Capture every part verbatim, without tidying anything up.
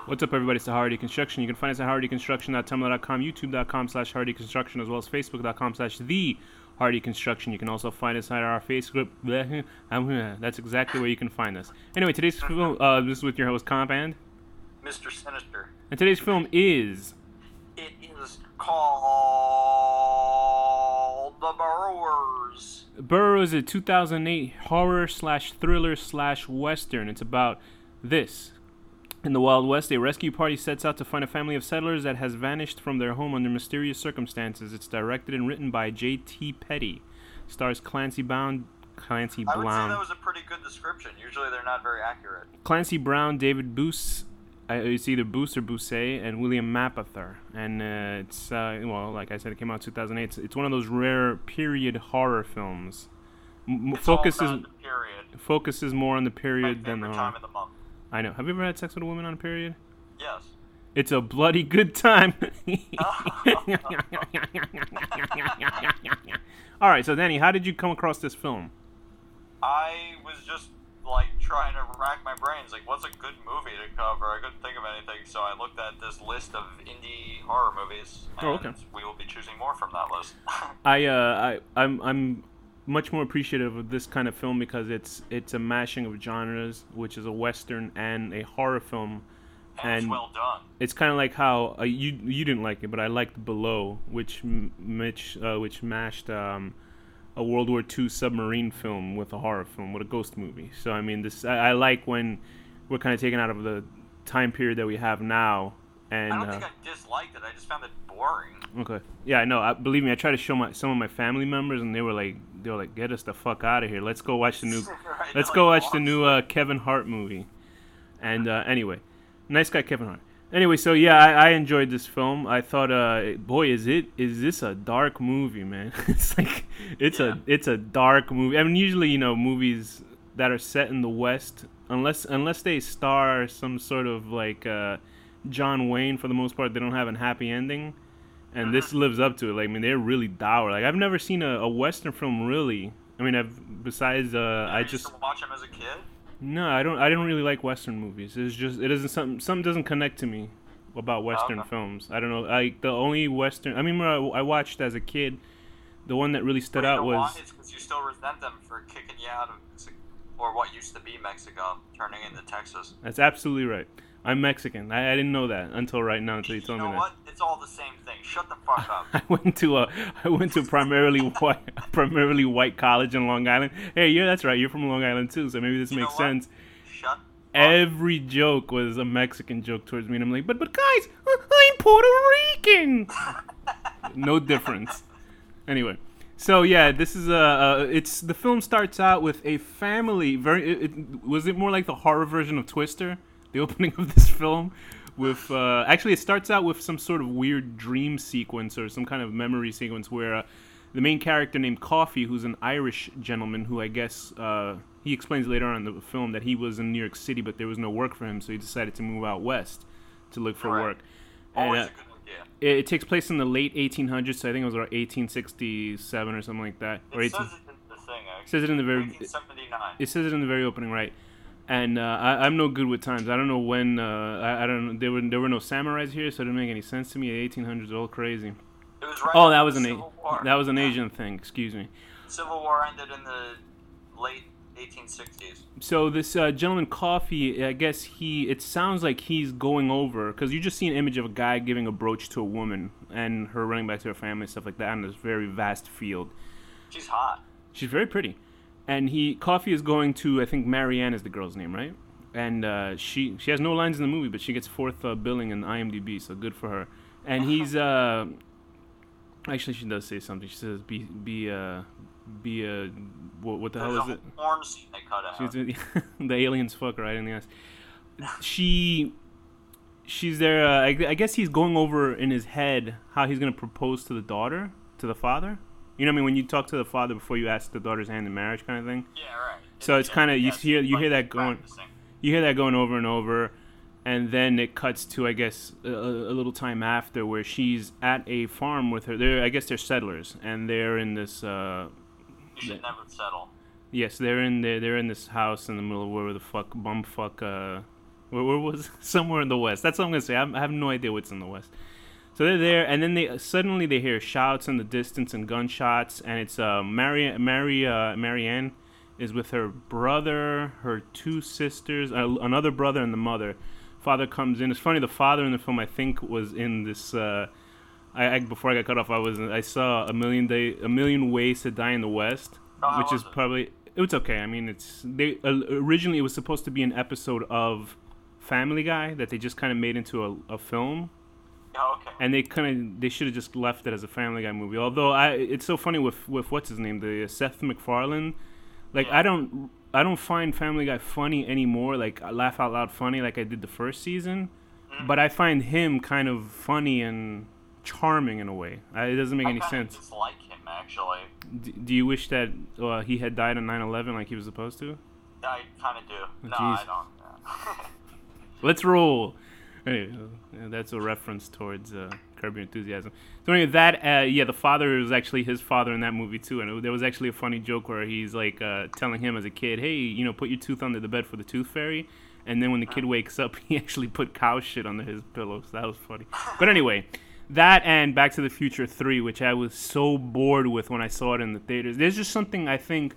What's up, everybody? It's the Hardy Construction. You can find us at hardy construction dot tumblr dot com, youtube dot com slash hardy construction, as well as facebook dot com slash the Hardy Construction. You can also find us at our Facebook. That's exactly where you can find us. Anyway, today's film, uh, this is with your host, Comp, and Mister Sinister. And today's film is... It is called The Burrowers. Burrow is a two thousand eight horror slash thriller slash western. It's about this. In the Wild West, a rescue party sets out to find a family of settlers that has vanished from their home under mysterious circumstances. It's directed and written by J T Petty. Stars Clancy Brown, Clancy I would say Brown. that was a pretty good description. Usually they're not very accurate. Clancy Brown, David Boos, uh, it's either Boos or Bousset, and William Mapother. And uh, it's, uh, well, like I said, it came out in two thousand eight. It's, it's one of those rare period horror films. M- It's focuses all about the period. focuses more on the My period than the favorite horror. time of the month. I know. Have you ever had sex with a woman on a period? Yes. It's a bloody good time. All right, so Danny, how did you come across this film? I was just like trying to rack my brains. Like, what's a good movie to cover? I couldn't think of anything, so I looked at this list of indie horror movies, and Oh, okay. we will be choosing more from that list. I uh, I I'm I'm much more appreciative of this kind of film because it's it's a mashing of genres, which is a western and a horror film. and it's And well done. It's kind of like how uh, you you didn't like it, but I liked Below, which m- Mitch uh, which mashed um, a World War Two submarine film with a horror film with a ghost movie. So I mean, this I, I like when we're kind of taken out of the time period that we have now. And I don't uh, think I disliked it. I just found it boring. okay, yeah, no, I, believe me, I tried to show my some of my family members, and they were like, they were like, get us the fuck out of here. Let's go watch the new, Right, let's like, go watch the what? new uh, Kevin Hart movie. And uh, anyway, nice guy Kevin Hart. Anyway, so yeah, I, I enjoyed this film. I thought, uh, boy, is it is this a dark movie, man? It's like it's Yeah. a it's a dark movie. I mean, usually you know movies that are set in the West, unless unless they star some sort of like uh, John Wayne, for the most part, they don't have a happy ending. And this lives up to it. Like, I mean, they're really dour. Like, I've never seen a, a Western film really. I mean, I've besides uh, You I used just to watch them as a kid. no, I don't. I don't really like Western movies. It's just it doesn't something something doesn't connect to me about Western Okay. films. I don't know. Like the only Western. I mean, I, I watched as a kid. The one that really stood But you out know was. why? It's because you still resent them for kicking you out of Mexico, or what used to be Mexico, turning into Texas. That's absolutely right. I'm Mexican. I, I didn't know that until right now. Until you told you know me that. what? It's all the same thing. Shut the fuck up. I went to a I went to a primarily white primarily white college in Long Island. Hey, yeah, that's right. You're from Long Island too, so maybe this You know makes what? sense. Shut up. Every joke was a Mexican joke towards me, and I'm like, but but guys, I'm Puerto Rican. No difference. Anyway, so yeah, this is a. Uh, it's the film starts out with a family. Very. It, it, was it more like the horror version of Twister? The opening of this film, with uh, actually it starts out with some sort of weird dream sequence or some kind of memory sequence where uh, the main character named Coffee, who's an Irish gentleman, who I guess uh, he explains later on in the film that he was in New York City, but there was no work for him, so he decided to move out west to look for Right. work. And, Always uh, a good idea. it, it takes place in the late eighteen hundreds, so I think it was around eighteen sixty-seven or something like that. Or It eighteen, says it in the thing, actually. says it in the very. nineteen seventy-nine. It says it in the very opening, right? And uh, I, I'm no good with times. I don't know when. Uh, I, I don't know. There were there were no samurais here, so it didn't make any sense to me. The eighteen hundreds are all crazy. It was right Oh, after that was the an Civil A- War. that was an Yeah. Asian thing. Excuse me. Civil War ended in the late eighteen sixties. So this uh, gentleman Coffee, I guess he. It sounds like he's going over because you just see an image of a guy giving a brooch to a woman and her running back to her family and stuff like that in this very vast field. She's hot. She's very pretty, and he Coffee is going to. I think Marianne is the girl's name, right? And uh, she she has no lines in the movie, but she gets fourth uh, billing in IMDb, so good for her. And he's uh, actually she does say something. She says, "Be be uh, be uh, what, what the There's hell is a it?" porn scene they cut out. She's the aliens fuck her right in the ass. She she's there. Uh, I, I guess he's going over in his head how he's gonna propose to the daughter, to the father. You know what I mean? When you talk to the father before you ask the daughter's hand in marriage, kind of thing. Yeah, right. So it's kind of you Yes, hear you like hear that going. practicing. You hear that going over and over, and then it cuts to I guess a, a little time after where she's at a farm with her. They're I guess they're settlers, and they're in this. Uh, You should never settle. yes, they're in there. They're in this house in the middle of where the fuck bumfuck uh, Where, where was somewhere in the West? That's what I'm gonna say. I'm, I have no idea what's in the West. So they're there, and then they suddenly they hear shouts in the distance and gunshots, and it's uh, Mary, Mary, uh, Marianne is with her brother, her two sisters, uh, another brother, and the mother. Father comes in. It's funny. The father in the film, I think, was in this. Uh, I, I before I got cut off, I was I saw a million day, a million ways to die in the West, Oh, which how is was it? probably it's okay. I mean, it's they uh, originally it was supposed to be an episode of Family Guy that they just kind of made into a, a film. Oh, okay. And they kind of they should have just left it as a Family Guy movie. Although I, it's so funny with with what's his name, the Seth MacFarlane. Like Yeah. I don't I don't find Family Guy funny anymore. Like laugh out loud funny like I did the first season, Mhm. but I find him kind of funny and charming in a way. I, it doesn't make I any kinda sense. dislike him actually. D- do you wish that uh, he had died on nine eleven like he was supposed to? I kind of do. Oh, no, jeez. I don't. Let's roll. Anyway, uh, that's a reference towards uh, Curb Your Enthusiasm. So anyway, that uh, yeah, the father was actually his father in that movie too, and it, there was actually a funny joke where he's like uh, telling him as a kid, "Hey, you know, put your tooth under the bed for the tooth fairy," and then when the kid wakes up, he actually put cow shit under his pillow. So that was funny. But anyway, that and Back to the Future three, which I was so bored with when I saw it in the theaters. There's just something I think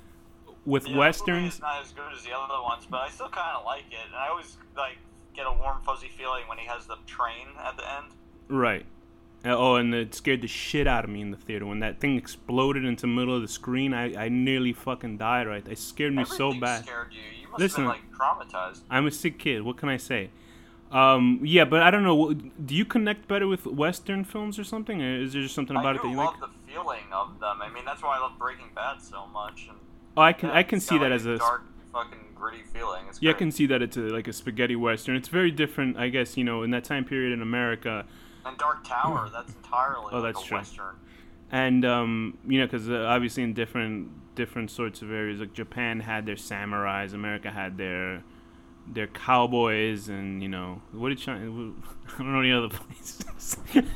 with Yeah, the movie westerns. is not as good as the other ones, but I still kind of like it, and I always like get a warm, fuzzy feeling when he has the train at the end. Right. Uh, oh, and it scared the shit out of me in the theater when that thing exploded into the middle of the screen. I, I nearly fucking died. Right, it scared me so Everything bad. scared you. You must Listen. have been like traumatized. I'm a sick kid. What can I say? Um, yeah, but I don't know. Do you connect better with Western films or something? Or is there just something about I it do that you love like? the feeling of them. I mean, that's why I love Breaking Bad so much. And Oh, I can yeah, I can it's see got, that like, as a dark, fucking gritty feeling. It's yeah, I great. can see that it's a, like a spaghetti Western. It's very different, I guess. You know, in that time period in America. And Dark Tower, that's entirely Oh, like that's a true. western. And um, you know, because uh, obviously in different different sorts of areas, like Japan had their samurais, America had their their cowboys, and you know, what did China? I don't know any other places.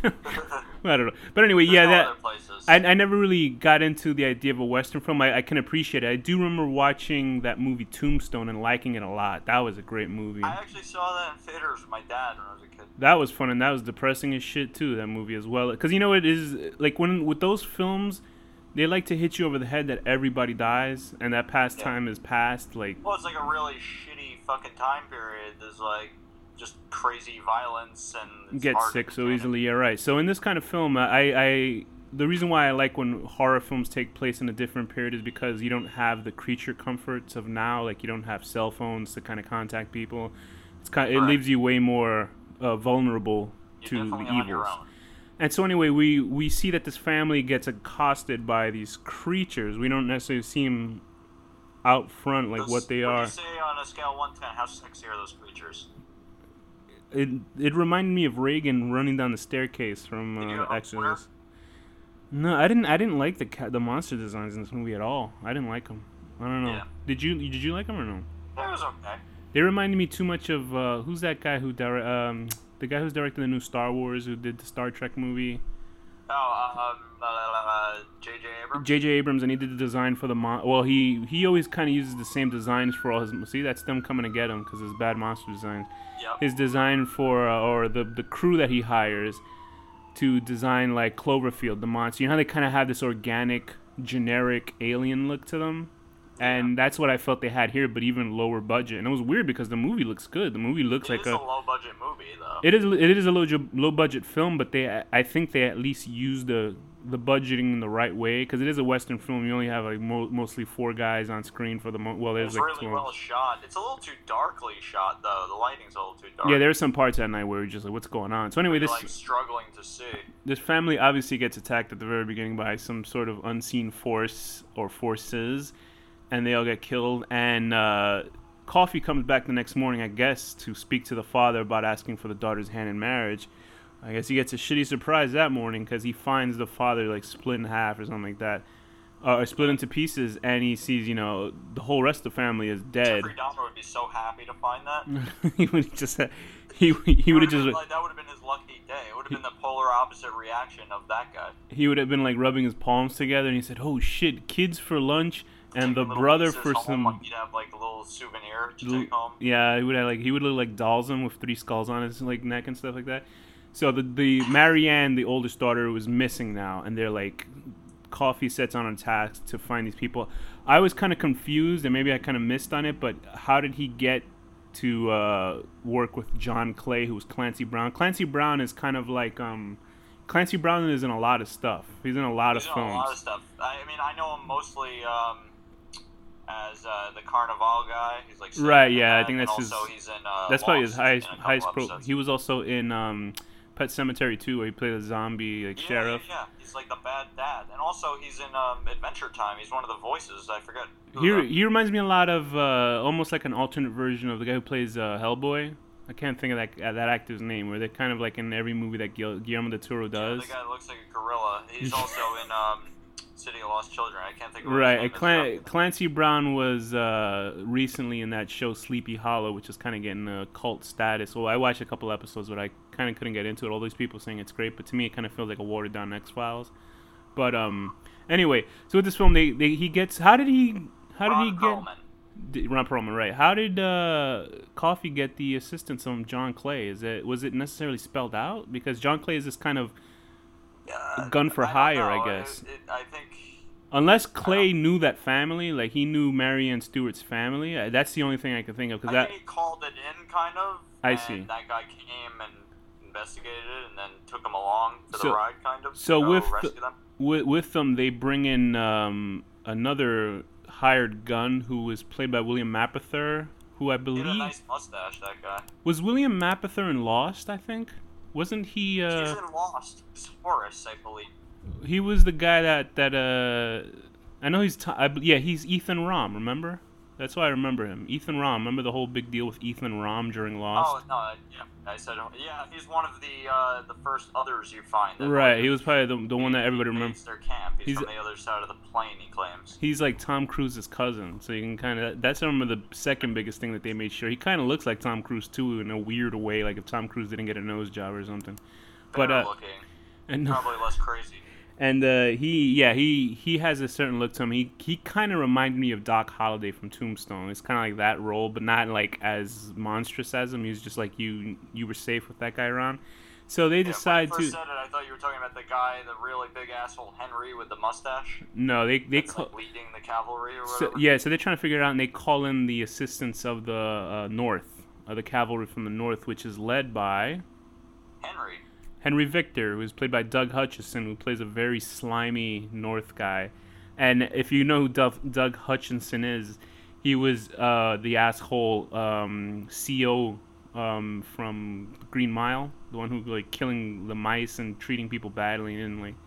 I don't know, but anyway, There's yeah, no that other places. I, I never really got into the idea of a Western film. I, I can appreciate it. I do remember watching that movie Tombstone and liking it a lot. That was a great movie. I actually saw that in theaters with my dad when I was a kid. That was fun, and that was depressing as shit too. That movie as well, because you know it is like when with those films, they like to hit you over the head that everybody dies and that past Yeah. time is past. Like Well, it's like a really shitty fucking time period. There's like just crazy violence and you it's get hard sick to so contain it. easily. Yeah, right. So in this kind of film, I, I the reason why I like when horror films take place in a different period is because you don't have the creature comforts of now. Like you don't have cell phones to kind of contact people. It's kind it Correct. leaves you way more uh, vulnerable You're to definitely the on your evils. own. And so anyway, we, we see that this family gets accosted by these creatures. We don't necessarily see them out front like Those- what they what'd are. you say on a scale of one to ten? How sexy are those creatures? It it reminded me of Reagan running down the staircase from Did you uh, have a Exorcist. No, I didn't. I didn't like the ca- the monster designs in this movie at all. I didn't like them. I don't know. Yeah. Did you Did you like them or no? It was okay. They reminded me too much of uh, who's that guy who dire- um the guy who's directing the new Star Wars, who did the Star Trek movie. Oh, um, uh, J J Abrams. J J Abrams, and he did the design for the mon. Well, he he always kind of uses the same designs for all his. See, that's them coming to get him because his bad monster designs. Yep. His design for uh, or the the crew that he hires to design like Cloverfield, the monster. You know how they kind of have this organic, generic alien look to them, and that's what I felt they had here, but even lower budget. And it was weird because the movie looks good. The movie looks It like is a. a low budget movie though. It is it is a low low budget film, but they I think they at least use the the budgeting in the right way because it is a Western film. You only have like mo- mostly four guys on screen for the mo- well. There's It's like really twelve. well shot. It's a little too darkly shot though. The lighting's a little too dark. Yeah, there's some parts at night where you're just like, what's going on? So anyway, You're, this like struggling to see. this family obviously gets attacked at the very beginning by some sort of unseen force or forces, and they all get killed. And uh, Coffee comes back the next morning, I guess, to speak to the father about asking for the daughter's hand in marriage. I guess he gets a shitty surprise that morning because he finds the father like split in half or something like that, uh, or split into pieces, and he sees, you know, the whole rest of the family is dead. Jeffrey Dahmer would be so happy to find that. he would just he he would have just. Like, that would have been his lucky day. It would have been the polar opposite reaction of that guy. He would have been like rubbing his palms together, and he said, "Oh shit, kids for lunch, and the little brother pieces for home, some. like, you'd have like a little souvenir to l- take home. Yeah, he would have like he would look like Dalsum with three skulls on his like neck and stuff like that. So the the Marianne, the oldest daughter, was missing now, and they're like, Coffee sets on a task to find these people. I was kind of confused, and maybe I kind of missed on it, but how did he get to uh, work with John Clay, who was Clancy Brown? Clancy Brown is kind of like um, Clancy Brown is in a lot of stuff. He's in a lot He's of in films. a lot of stuff. I, I mean, I know him mostly um, as uh, the Carnival guy. He's like singing Right, in yeah, I that, think and that's his- also he's in. Uh, That's probably his Lost. highest He's in a couple highest pro. episodes. He was also in um, Pet Cemetery two, where he played a zombie like yeah, sheriff. Yeah, yeah, he's like the bad dad, and also he's in um, Adventure Time. He's one of the voices. I forget. Who He, the- he reminds me a lot of uh, almost like an alternate version of the guy who plays uh, Hellboy. I can't think of that uh, that actor's name. Where they're kind of like in every movie that Guil- Guillermo del Toro yeah, does. the guy that looks like a gorilla. He's also in um, City of Lost Children. I can't think of what Right, his name and is. Clan- Clancy Brown was uh, recently in that show Sleepy Hollow, which is kind of getting a cult status. Well, I watched a couple episodes, but I kind of couldn't get into it. All these people saying it's great, but to me, it kind of feels like a watered down X Files. But um, anyway, so with this film, they, they he gets how did he how did Ron he get Perlman. D- Ron Perlman, right? How did uh, Coffee get the assistance from John Clay? Is it was it necessarily spelled out? Because John Clay is this kind of Uh, gun for I don't hire, know. I guess. It, it, I think. Unless Clay knew that family, like he knew Marianne Stewart's family, uh, that's the only thing I could think of. Because I that think he called it in, kind of. I and see. That guy came and investigated it, and then took him along for So- the ride, kind of. so to go with the- rescue them. with, with them, they bring in um, another hired gun who was played by William Mapother, who I He had a believe nice mustache, that guy. was William Mapother in Lost. I think wasn't he? He's Uh, in Lost. He's Horace, I believe. he was the guy that that uh, I know he's t- I, b- yeah he's Ethan Rom. Remember? That's why I remember him. Ethan Rom. Remember the whole big deal with Ethan Rom during Lost? Oh no, yeah, I said yeah. He's one of the uh, the first others you find. that Right, like, he was probably the, the one that everybody remembers. invades their camp. He's, He's- from the other side of the plane. He claims. He's like Tom Cruise's cousin, so you can kind of. That's some of the second biggest thing that they made sure. He kind of looks like Tom Cruise too, in a weird way, like if Tom Cruise didn't get a nose job or something. But Better uh, looking, and probably less crazy. and uh, he, yeah, he he has a certain look to him. He he kind of reminded me of Doc Holliday from Tombstone. It's kind of like that role, but not like as monstrous as him. He was just like you. You were safe with that guy around. So they Yeah, decide when you to. first said it, I thought you were talking about the guy, the really big asshole Henry with the mustache. No, they they That's call. like leading the cavalry or So, whatever. yeah, so they're trying to figure it out, and they call in the assistance of the uh, North, uh, the cavalry from the North, which is led by Henry. Henry Victor, who's played by Doug Hutchison, who plays a very slimy North guy. And if you know who Doug, Doug Hutchinson is, he was uh, the asshole um, C E O um, from Green Mile, the one who like killing the mice and treating people badly, and like.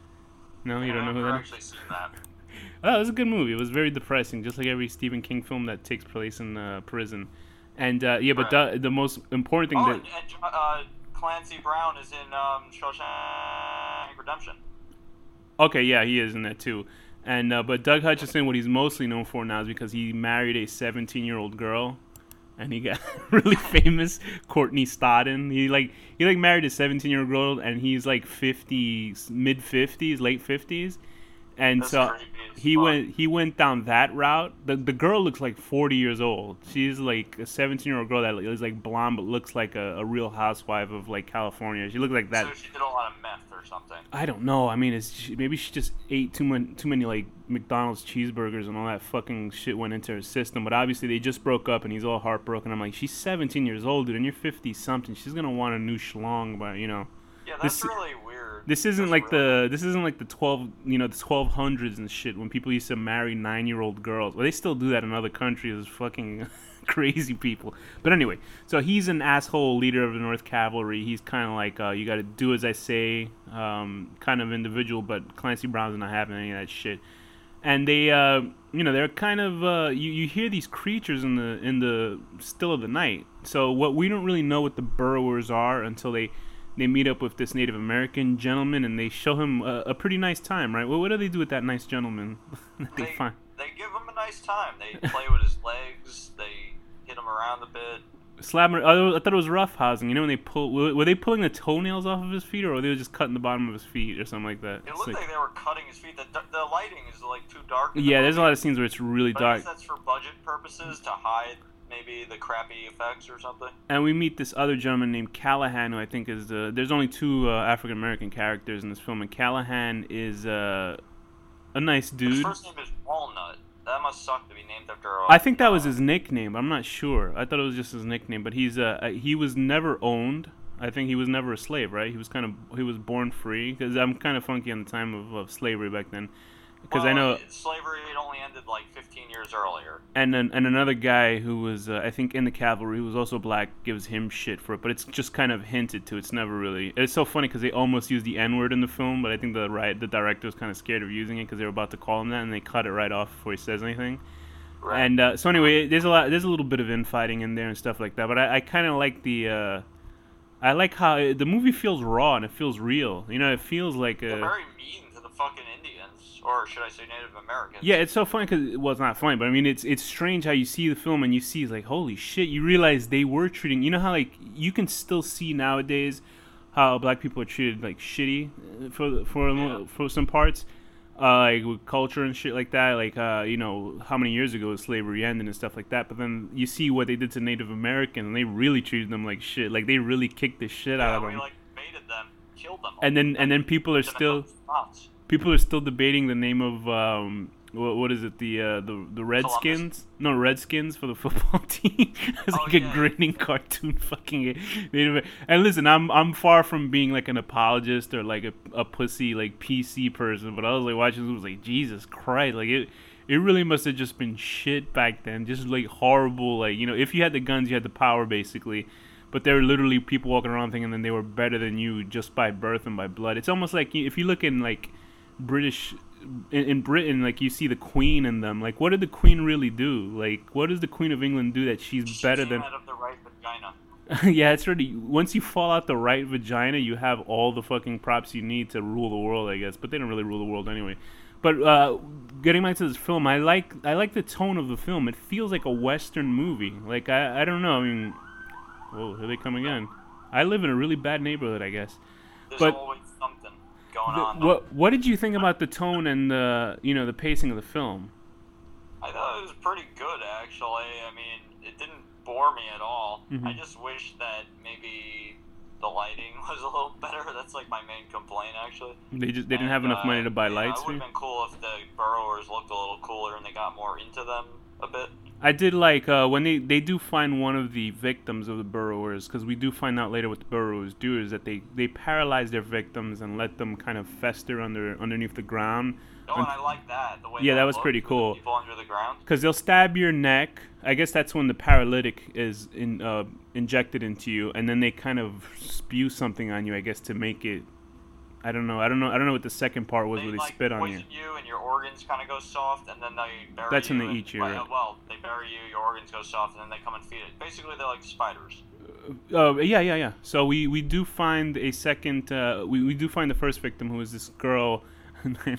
No, you don't know I've who never that is? actually seen that. Oh, it was a good movie. It was very depressing, just like every Stephen King film that takes place in uh, prison. And uh, yeah, but Right. the, the most important thing Oh, that and, and uh, Clancy Brown is in um, Shawshank Redemption. okay, yeah, he is in that too. And uh, but Doug Hutchison, what he's mostly known for now is because he married a seventeen-year-old girl, and he got really famous, Courtney Stodden. He like he like married a seventeen-year-old girl, and he's like fifty, mid fifties, late fifties. And That's so creepy as he fuck. went he went down that route. The the girl looks like forty years old. She's like a seventeen year old girl that is like blonde but looks like a, a real housewife of like California. She looks like that. So she did a lot of meth or something. I don't know. I mean, it's she, maybe she just ate too many too many like McDonald's cheeseburgers and all that fucking shit went into her system. But obviously they just broke up and he's all heartbroken. I'm like, she's seventeen years old, dude, and you're fifty something. She's gonna want a new schlong, but you know. Yeah, that's This- really weird. This isn't That's like really- the this isn't like the twelve you know the twelve hundreds and shit when people used to marry nine year old girls. Well, they still do that in other countries. It's fucking crazy people. But anyway, so he's an asshole leader of the North Cavalry. He's kind of like uh, you got to do as I say, um, kind of individual. But Clancy Brown's not having any of that shit. And they, uh, you know, they're kind of uh, you, you hear these creatures in the in the still of the night. So what we don't really know what the burrowers are until they. They meet up with this Native American gentleman, and they show him a, a pretty nice time, right? Well, what do they do with that nice gentleman that they They, find? they give him a nice time. They play with his legs. They hit him around a bit. Slap. I thought it was roughhousing. You know when they pull, were they pulling the toenails off of his feet, or were they just cutting the bottom of his feet, or something like that? It looked like, like they were cutting his feet. The, the lighting is like too dark. Yeah, the there's a lot of scenes where it's really but dark. I guess that's for budget purposes to hide maybe the crappy effects or something. And we meet this other gentleman named Callahan, who I think is the. There's only two uh, African American characters in this film, and Callahan is uh, a nice dude. His first name is Walnut. That must suck to be named after a... I think that was his nickname. I'm not sure. I thought it was just his nickname, but he's uh he was never owned. I think he was never a slave, right? He was kind of he was born free, because I'm kind of funky on the time of, of slavery back then. Because well, I know slavery had only ended like fifteen years earlier. And then and another guy who was uh, I think in the cavalry, who was also black, gives him shit for it, but it's just kind of hinted to. It's never really. It's so funny because they almost used the N word in the film, but I think the right the director was kind of scared of using it because they were about to call him that, and they cut it right off before he says anything. Right. And uh, so anyway, there's a lot there's a little bit of infighting in there and stuff like that, but I, I kind of like the. Uh, I like how it, the movie feels raw and it feels real. You know, it feels like a. They're very mean to the fucking Indians, or should I say Native Americans? Yeah, it's so funny because well, it's not funny, but I mean, it's it's strange how you see the film and you see it's like holy shit. You realize they were treating. You know how like you can still see nowadays how black people are treated like shitty for for yeah. for some parts. Uh, like with culture and shit like that, like uh, you know how many years ago slavery ended and stuff like that. But then you see what they did to Native Americans, and they really treated them like shit. Like they really kicked the shit yeah, out of we, them. like baited them, killed them. And then and then people are still people are still debating the name of um what, what is it the uh, the the Redskins? No, Redskins for the football team. It's oh, like yeah. a grinning cartoon fucking Native. And listen, I'm I'm far from being like an apologist or like a, a pussy like P C person, but I was like watching this, I was like Jesus Christ, like it it really must have just been shit back then, just like horrible, like you know if you had the guns, you had the power basically. But there were literally people walking around thinking that they were better than you just by birth and by blood. It's almost like if you look in like British. In, in Britain, like you see the Queen in them. Like, what did the Queen really do? Like, what does the Queen of England do that she's she better came than? Out of the right vagina. Yeah, it's really. Once you fall out the right vagina, you have all the fucking props you need to rule the world, I guess. But they don't really rule the world anyway. But uh, getting back to this film, I like I like the tone of the film. It feels like a Western movie. Like I I don't know. I mean, whoa, here they come again. I live in a really bad neighborhood, I guess. There's but, always something. Going The, on. what What did you think about the tone and the you know the pacing of the film? I thought it was pretty good actually. I mean, it didn't bore me at all. Mm-hmm. I just wish that maybe the lighting was a little better. That's like my main complaint actually. They just they didn't and, have enough uh, money to buy yeah, lights. It would have been cool if the burrowers looked a little cooler and they got more into them a bit. I did like uh, when they, they do find one of the victims of the burrowers, because we do find out later what the burrowers do is that they, they paralyze their victims and let them kind of fester under underneath the ground. Oh, and I like that. The way yeah, that, that was looked pretty with cool. The people under the ground. Because they'll stab your neck. I guess that's when the paralytic is in, uh, injected into you, and then they kind of spew something on you, I guess, to make it. I don't know. I don't know. I don't know what the second part was they, where they like, spit on you. Poison you and your organs kind of go soft, and then they bury That's you. when they and, eat you, well, right? well, they bury you, your organs go soft, and then they come and feed it. Basically, they're like spiders. Uh, yeah, yeah, yeah. So we, we do find a second. Uh, we we do find the first victim, who is this girl. And then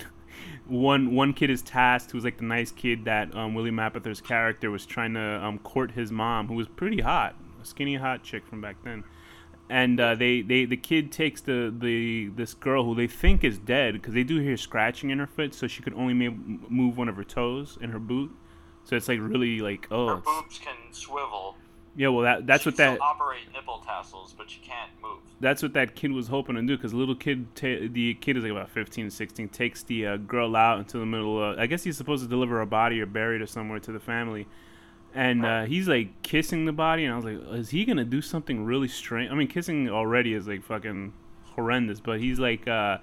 one one kid is tasked, who's like the nice kid that um, William Apather's character was trying to um, court his mom, who was pretty hot, a skinny hot chick from back then. And uh, they, they the kid takes the, the this girl who they think is dead, because they do hear scratching in her foot, so she could only ma- move one of her toes in her boot. So it's like really like oh. Her boobs can swivel. Yeah, well that that's she what can that. Still operate nipple tassels, but she can't move. That's what that kid was hoping to do, because little kid, ta- the kid is like about fifteen, sixteen, takes the uh, girl out into the middle. Uh, I guess he's supposed to deliver her body or bury her somewhere to the family. And uh, he's like kissing the body, and I was like, is he gonna do something really strange? I mean, kissing already is like fucking horrendous, but he's like, uh,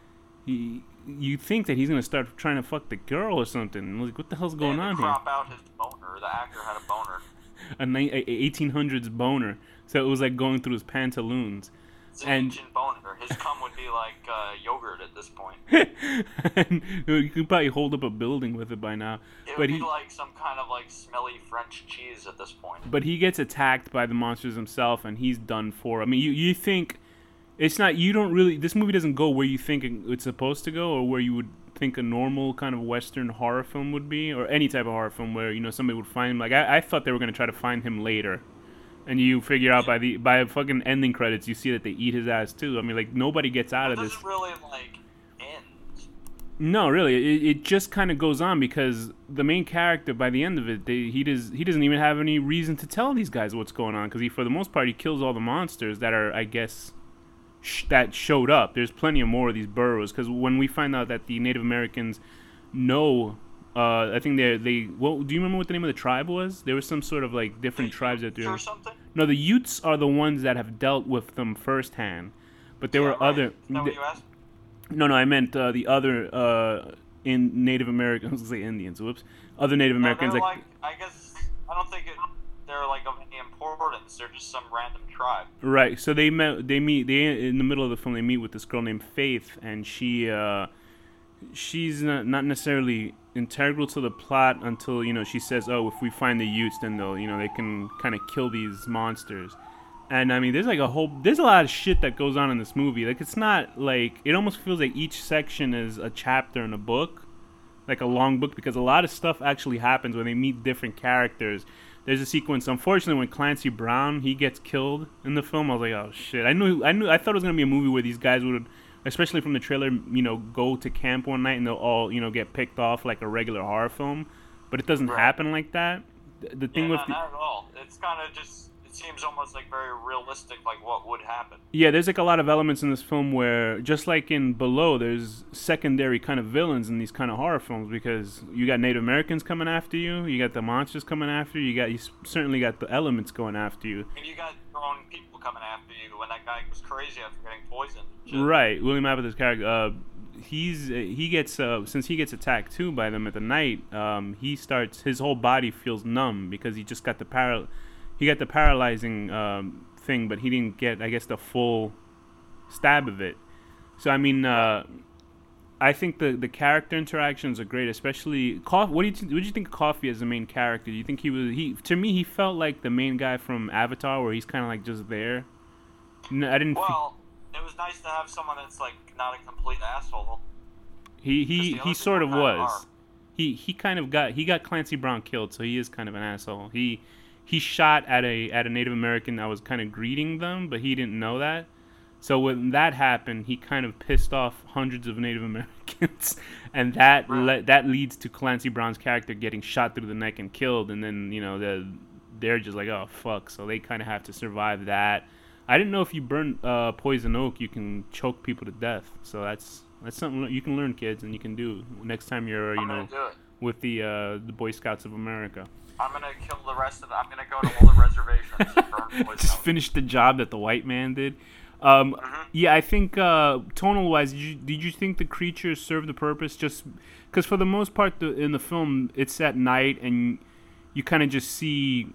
he, you think that he's gonna start trying to fuck the girl or something? I'm like, what the hell's going yeah, on crop here? out his boner. The actor had a boner. A, ni- a eighteen hundreds boner, so it was like going through his pantaloons. It's an and ancient boner. His cum would be like uh, yogurt at this point. And you could probably hold up a building with it by now. It but would he, be like some kind of like smelly French cheese at this point. But he gets attacked by the monsters himself, and he's done for. I mean, you you think it's not. You don't really. This movie doesn't go where you think it's supposed to go, or where you would think a normal kind of Western horror film would be, or any type of horror film where you know somebody would find him. Like I, I thought they were gonna try to find him later. And you figure out by the by fucking ending credits, you see that they eat his ass too. I mean, like nobody gets out it of this. It doesn't really like end. No, really, it, it just kind of goes on because the main character, by the end of it, they, he does he doesn't even have any reason to tell these guys what's going on because he, for the most part, he kills all the monsters that are, I guess, sh- that showed up. There's plenty of more of these burrows because when we find out that the Native Americans know. Uh, I think they they. Well, do you remember what the name of the tribe was? There was some sort of like different the tribes that Utes they. Or something? No, the Utes are the ones that have dealt with them firsthand, but there Yeah, were right. other. Is that what you asked? No, no, I meant uh, the other uh, in Native Americans. I was gonna say Indians. Whoops. Other Native No, Americans they're like. like I guess I don't think it, they're like of any importance. They're just some random tribe. Right. So they met. They meet. They in the middle of the film. They meet with this girl named Faith, and she. Uh, she's not, not necessarily integral to the plot until you know she says, "Oh, if we find the Utes, then they'll you know they can kind of kill these monsters." And I mean, there's like a whole, there's a lot of shit that goes on in this movie. Like it's not like it almost feels like each section is a chapter in a book, like a long book, because a lot of stuff actually happens when they meet different characters. There's a sequence, unfortunately, when Clancy Brown he gets killed in the film. I was like, oh shit! I knew, I knew, I thought it was gonna be a movie where these guys would, especially from the trailer, you know, go to camp one night and they'll all, you know, get picked off like a regular horror film. But it doesn't Right. happen like that. The, the thing Yeah, with not, the, not at all. It's kind of just. It seems almost like very realistic, like what would happen. yeah, there's like a lot of elements in this film where, just like in Below, there's secondary kind of villains in these kind of horror films because you got Native Americans coming after you, you got the monsters coming after you, you got you s- certainly got the elements going after you. And you got your own people coming after you when that guy was crazy after getting poisoned. Shit. Right, William Apatow's character. Uh, he's uh, he gets uh, since he gets attacked too by them at the night. Um, he starts his whole body feels numb because he just got the paral, he got the paralyzing um, thing, but he didn't get I guess the full stab of it. So I mean, uh, I think the the character interactions are great, especially Coffee. What do you th- what do you think of Coffee as the main character? Do you think he was he to me he felt like the main guy from Avatar, where he's kind of like just there. No, I didn't. fe- Well, it was nice to have someone that's like not a complete asshole. He Because he the he other sort of people kinda was. are. He he kind of got he got Clancy Brown killed, so he is kind of an asshole. He he shot at a at a Native American that was kind of greeting them, but he didn't know that. So when that happened, he kind of pissed off hundreds of Native Americans, and that Right. le- that leads to Clancy Brown's character getting shot through the neck and killed. And then you know the they're just like, oh fuck, so they kind of have to survive that. I didn't know if you burn uh, poison oak, you can choke people to death. So that's that's something you can learn, kids, and you can do next time you're you I'm know gonna do it. with the uh, the Boy Scouts of America. I'm gonna kill the rest of. I'm gonna go to all the reservations and burn poison. Just finish the job that the white man did. Um, Mhm. Yeah, I think uh, tonal wise, did you, did you think the creatures served the purpose? Just because for the most part, the, in the film, it's at night and you kind of just see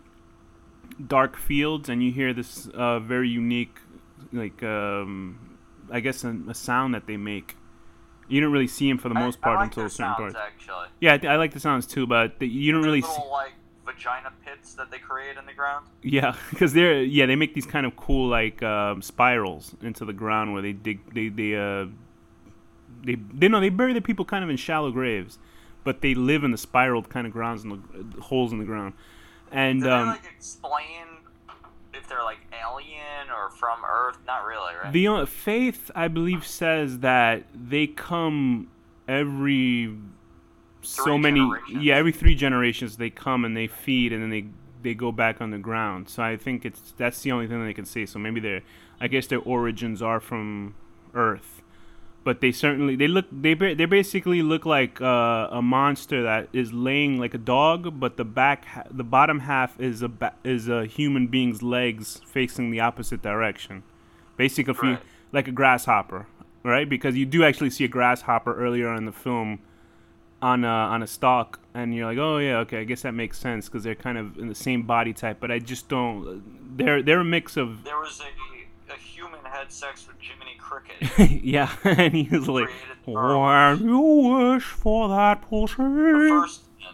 dark fields and you hear this uh, very unique, like um, I guess a, a sound that they make. You don't really see them for the most I, part I like until their a certain sounds, part. actually. Yeah, I, I like the sounds too, but the, you don't Their really see. little like vagina pits that they create in the ground. Yeah, because they're yeah they make these kind of cool like um, spirals into the ground where they dig they they uh they they know they bury the people kind of in shallow graves, but they live in the spiraled kind of grounds and the uh, holes in the ground, and Did um, they like explain if they're like alien or from Earth? Not really, right? the uh, Faith I believe says that they come every so Three many generations. yeah every three generations they come and they feed and then they they go back on the ground. So I think it's that's the only thing they can say. So maybe their I guess their origins are from Earth, but they certainly they look they ba- they basically look like uh, a monster that is laying like a dog, but the back ha- the bottom half is a ba- is a human being's legs facing the opposite direction, basically if you- Right. like a grasshopper, right? Because you do actually see a grasshopper earlier in the film on a, on a stalk, and you're like, oh yeah, okay, I guess that makes sense because they're kind of in the same body type. But I just don't. They're they're a mix of There was a a human had sex with Jiminy Cricket. yeah, and he was like, Created Earl. when you wish for that The pussy. first one.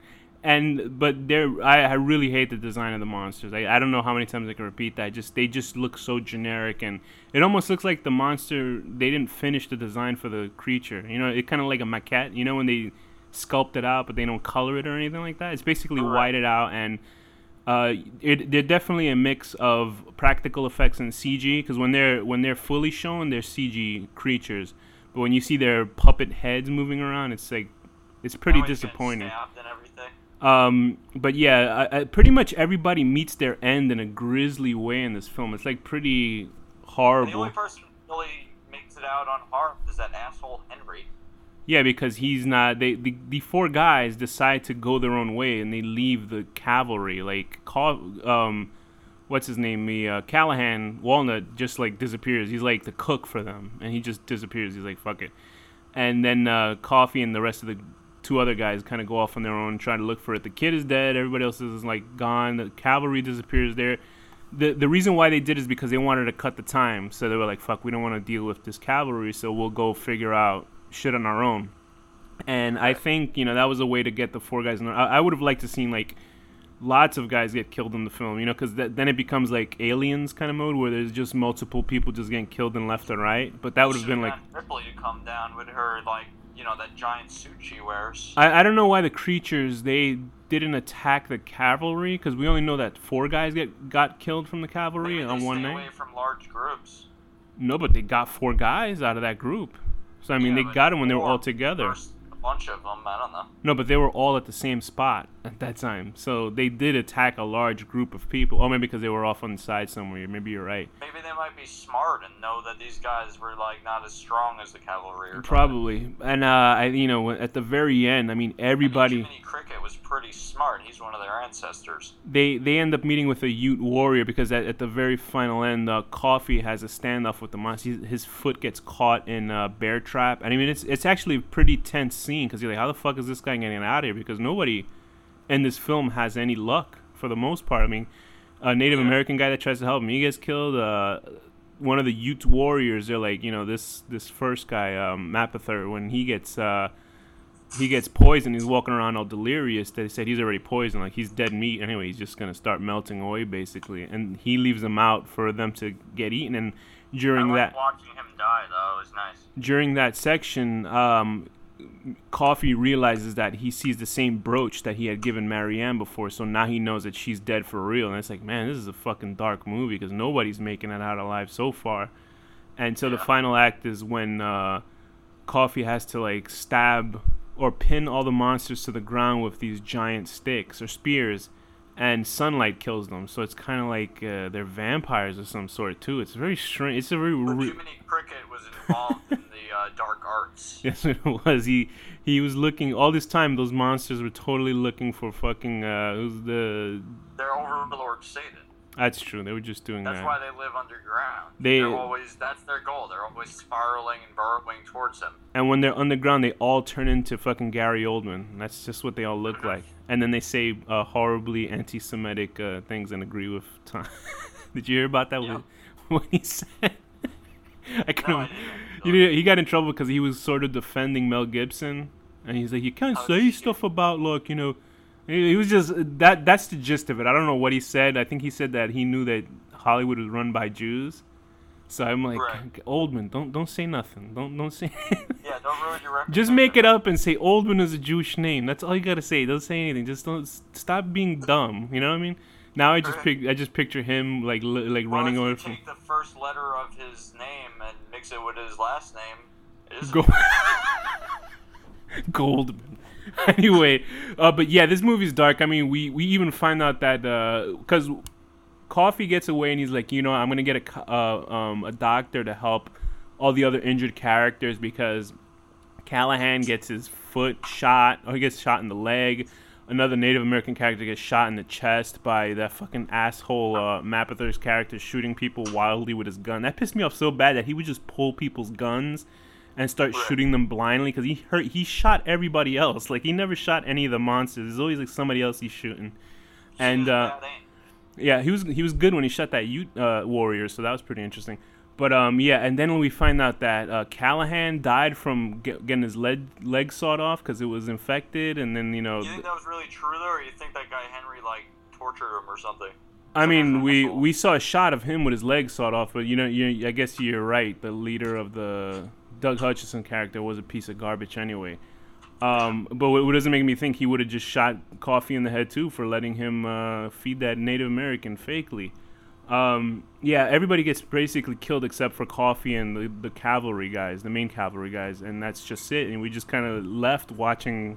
And but they're I, I really hate the design of the monsters. I, I don't know how many times I can repeat that. Just they just look so generic, and it almost looks like the monster they didn't finish the design for the creature. You know, it kind of like a maquette. You know when they sculpt it out, but they don't color it or anything like that. It's basically Right. whited out, and Uh, it they're definitely a mix of practical effects and C G. Because when they're when they're fully shown, they're C G creatures. But when you see their puppet heads moving around, it's like it's pretty Always getting disappointing. stabbed and everything. Um, but yeah, I, I, pretty much everybody meets their end in a grisly way in this film. It's like pretty And the horrible. only person who really makes it out unharmed is that asshole Henry. Yeah, because he's not. They the, the four guys decide to go their own way and they leave the cavalry. Like, call, um, what's his name? Me, uh, Callahan Walnut just like disappears. He's like the cook for them, and he just disappears. He's like, fuck it. And then uh, Coffee and the rest of the two other guys kind of go off on their own, try to look for it. The kid is dead. Everybody else is like gone. The cavalry disappears there. The the reason why they did is because they wanted to cut the time. So they were like, fuck, we don't want to deal with this cavalry, so we'll go figure out shit on our own. And I think, you know, that was a way to get the four guys in there. I, I would have liked to seen like lots of guys get killed in the film, you know, because th- then it becomes like Aliens kind of mode where there's just multiple people just getting killed in left and right. But that would have been like Ripley to come down with her, like, you know, that giant suit she wears. I, I don't know why the creatures, they didn't attack the cavalry, because we only know that four guys get got killed from the cavalry Maybe on they one stay night. away from large groups. No, but they got four guys out of that group. So I mean, Yeah, they but got them when they were four all together. versus a bunch of them, I don't know. No, but they were all at the same spot at that time. So they did attack a large group of people. Oh, maybe because they were off on the side somewhere. Maybe you're right. Maybe they might be smart and know that these guys were like not as strong as the cavalry or something. Probably. And uh, I, you know, at the very end, I mean, everybody. Jiminy Cricket was pretty smart. He's one of their ancestors. They they end up meeting with a Ute warrior because at, at the very final end, uh, Coffee has a standoff with the monster. His, his foot gets caught in a bear trap. And I mean, it's it's actually a pretty tense scene because you're like, how the fuck is this guy getting out of here? Because nobody in this film has any luck for the most part. I mean, a Native Yeah. American guy that tries to help him, he gets killed. Uh, one of the Ute warriors, they're like, you know, this this first guy, um, Mapother, when he gets uh, he gets poisoned, he's walking around all delirious. They said he's already poisoned, like he's dead meat anyway. He's just gonna start melting away basically, and he leaves them out for them to get eaten. And during I that like watching him die, though. It was nice. during that section, um, Coffee realizes that he sees the same brooch that he had given Marianne before, so now he knows that she's dead for real. And it's like, man, this is a fucking dark movie because nobody's making it out alive so far. And so Yeah. the final act is when uh, Coffee has to like stab or pin all the monsters to the ground with these giant sticks or spears, and sunlight kills them. So it's kind of like uh, they're vampires of some sort too. It's very strange. It's a very But re- Jiminy Cricket was involved in the uh, dark arts. Yes, it was. He he was looking all this time. Those monsters were totally looking for fucking. Uh, who's the? Their overlord Satan. That's true. They were just doing That's that. why they live underground. They- They're always that's their goal. They're always spiraling and burrowing towards him. And when they're underground, they all turn into fucking Gary Oldman. That's just what they all look like. And then they say uh, horribly anti-Semitic uh, things and agree with Tom. Did you hear about that? Yeah. What, what he said? I couldn't. No, I didn't. You know, he got in trouble because he was sort of defending Mel Gibson, and he's like, you can't Oh, say shit. stuff about like, you know. He he was just that. That's the gist of it. I don't know what he said. I think he said that he knew that Hollywood was run by Jews. So I'm like, Right. Oldman, don't don't say nothing. Don't don't say. Yeah, don't ruin your reputation. Just make it up and say Oldman is a Jewish name. That's all you gotta say. Don't say anything. Just don't s- stop being dumb. You know what I mean? Now I just Right. pic- I just picture him like li- like Well, running if away you from. take the first letter of his name and mix it with his last name, it is Go- Goldman. Anyway, uh, but yeah, this movie's dark. I mean, we, we even find out that because Coffee gets away and he's like, you know, I'm gonna get a co- uh, um, a doctor to help all the other injured characters because Callahan gets his foot shot, or he gets shot in the leg. Another Native American character gets shot in the chest by that fucking asshole uh, Mapother's character shooting people wildly with his gun. That pissed me off so bad that he would just pull people's guns and start Right. shooting them blindly because he hurt. He shot everybody else. Like he never shot any of the monsters. There's always like somebody else he's shooting. And uh, bad aim. yeah, he was he was good when he shot that Ute uh, warrior. So that was pretty interesting. But um, yeah, and then when we find out that uh, Callahan died from get, getting his leg leg sawed off because it was infected, and then you know, You think that was really true though, or you think that guy Henry like tortured him or something? I mean, we Asshole. we saw a shot of him with his leg sawed off, but you know, you I guess you're right. The leader of the Doug Hutchison character was a piece of garbage anyway. Um, but what, what doesn't make me think he would have just shot Coffee in the head too for letting him uh, feed that Native American fakely. Um, yeah, everybody gets basically killed except for Coffee and the, the cavalry guys, the main cavalry guys, and that's just it. And we just kind of left watching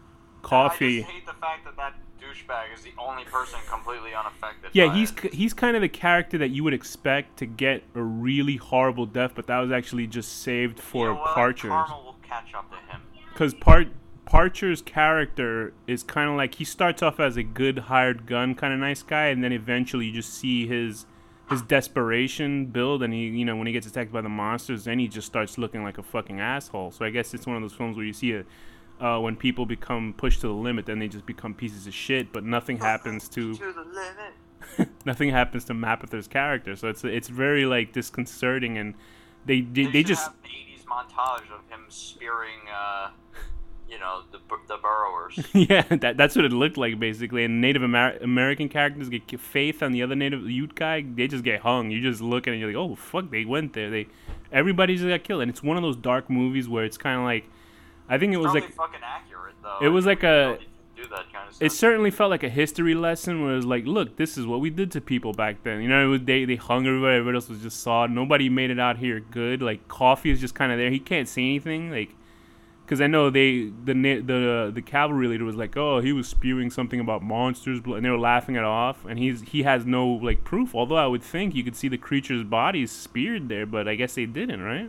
Coffee. I just hate the fact that that douchebag is the only person completely unaffected. Yeah, by he's it. he's kind of the character that you would expect to get a really horrible death, but that was actually just saved for you know what? Parchers. Karma will catch up to him. Because Par- Parcher's character is kind of like, he starts off as a good hired gun kind of nice guy, and then eventually you just see his his desperation build, and he, you know, when he gets attacked by the monsters, then he just starts looking like a fucking asshole. So I guess it's one of those films where you see it uh, when people become pushed to the limit, then they just become pieces of shit, but nothing happens to, to the limit. nothing happens to Mapother's character. So it's it's very like disconcerting, and they they, They, they should just. have an eighties montage of him spearing, uh, you know, the the burrowers. Yeah, that that's what it looked like basically. And Native Amer- American characters get ki- Faith on the other Native Ute guy, they just get hung. You just look at it and you're like, oh fuck, they went there. They, everybody just got killed. And it's one of those dark movies where it's kind of like, I think it was Probably like, fucking accurate though. it was like a, Do that kind of stuff. it certainly felt like a history lesson where it was like, look, this is what we did to people back then. You know, it was, they they hung everybody. Everybody else was just sawed. Nobody made it out here good. Like Coffee is just kind of there. He can't see anything. Like. Because I know they the the the cavalry leader was like, oh, he was spewing something about monsters, and they were laughing it off. And he's he has no like proof. Although I would think you could see the creature's bodies speared there, but I guess they didn't, right?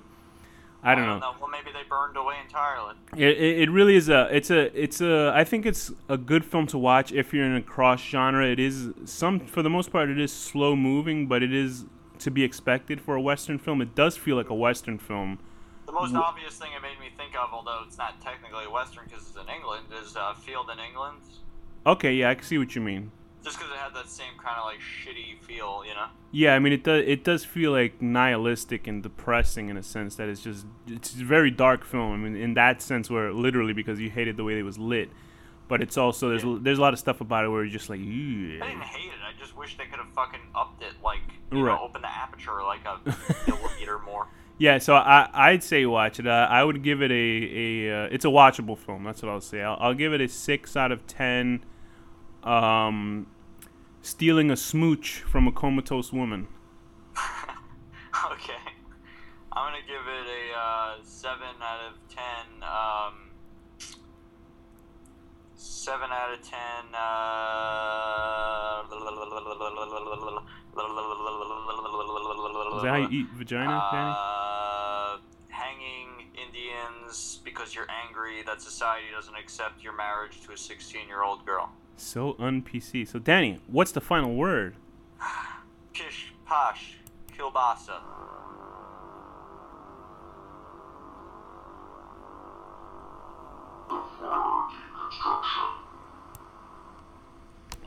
I don't, I don't know. know. Well, maybe they burned away entirely. It, it it really is a it's a it's a I think it's a good film to watch if you're in a cross genre. It is some for the most part it is slow moving, but it is to be expected for a Western film. It does feel like a Western film. The most obvious thing it made me think of, although it's not technically a Western because it's in England, is uh, Field in England. Okay, yeah, I can see what you mean. Just because it had that same kind of like shitty feel, you know? Yeah, I mean it does. It does feel like nihilistic and depressing in a sense that it's just it's a very dark film. I mean, in that sense, where literally because you hated the way it was lit, but it's also there's Yeah. there's a lot of stuff about it where you're just like, ew. I didn't hate it. I just wish they could have fucking upped it, like you Right. know, open the aperture like a millimeter more. Yeah, so I I'd say watch it. Uh, I would give it a a uh, it's a watchable film. That's what I'll say. I'll, I'll give it a six out of ten. Um, stealing a smooch from a comatose woman. Okay, I'm gonna give it a uh, seven out of ten. Um, seven out of ten. Uh, Is that how you eat vagina, Danny? Uh, hanging Indians because you're angry that society doesn't accept your marriage to a sixteen-year-old girl. So un-P C. So Danny, what's the final word? Pish posh, kielbasa.